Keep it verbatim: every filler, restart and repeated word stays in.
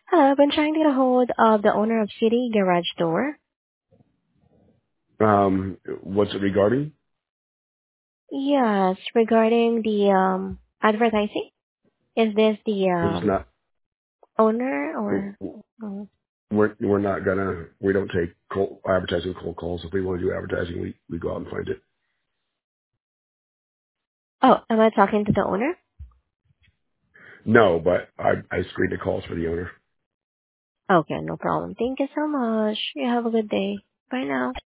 Hello, I've been trying to get a hold of the owner of City Garage Door. Um, what's it regarding? Yes, regarding the um advertising. Is this the It's um not. owner or? Oh, We're we're not gonna. We don't take cold, advertising cold calls. If we want to do advertising, we we go out and find it. oh, am I talking to the owner? No, but I I screen the calls for the owner. Okay, no problem. Thank you so much. You have a good day. Bye now.